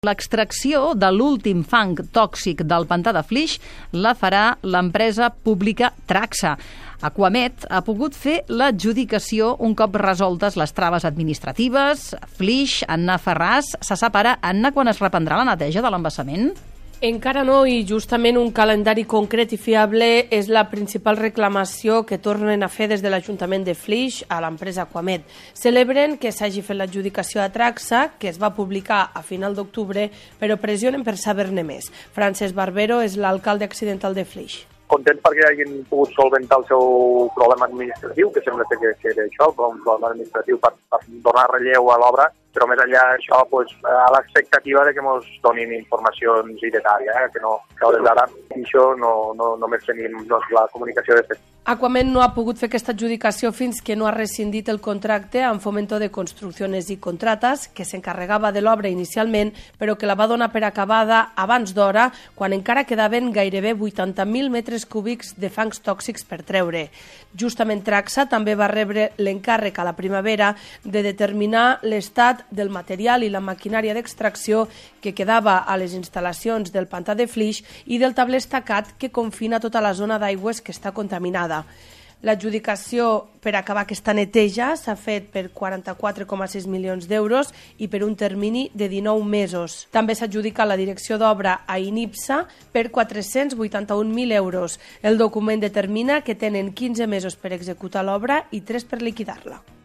L'extracció de l'últim fang tòxic del pantà de Flix la farà l'empresa pública Traxa. Aquamed ha pogut fer l'adjudicació un cop resoltes les traves administratives. Flix, Anna Ferràs, se sap ara, Anna, quan es reprendrà la neteja de l'embassament? Encara no, i justament un calendari concret i fiable és la principal reclamació que tornen a fer des de l'Ajuntament de Flix a l'empresa Aquamed. Celebren que s'hagi fet l'adjudicació a Traxa, que es va publicar a final d'octubre, però pressionen per saber-ne més. Francesc Barbero és l'alcalde accidental de Flix. Contents perquè hagin pogut solventar el seu problema administratiu, que sembla que era això, un problema administratiu per donar relleu a l'obra, però més enllà d'això, a l'expectativa de que ens donin informacions i detall, que a hores d'ara això només tenim la comunicació de fet. Aquamed no ha pogut fer aquesta adjudicació fins que no ha rescindit el contracte amb Fomento de Construcciones i Contratas, que s'encarregava de l'obra inicialment, però que la va donar per acabada abans d'hora, quan encara quedaven gairebé 80.000 metres cúbics de fangs tòxics per treure. Justament Traxa també va rebre l'encàrrec a la primavera de determinar l'estat del material i la maquinària d'extracció que quedava a les instal·lacions del pantà de Flix i del tabler estacat que confina tota la zona d'aigües que està contaminada. L'adjudicació per acabar aquesta neteja s'ha fet per 44,6 milions d'euros i per un termini de 19 mesos. També s'ha adjudicat la direcció d'obra a Inipsa per 481.000 euros. El document determina que tenen 15 mesos per executar l'obra i 3 per liquidar-la.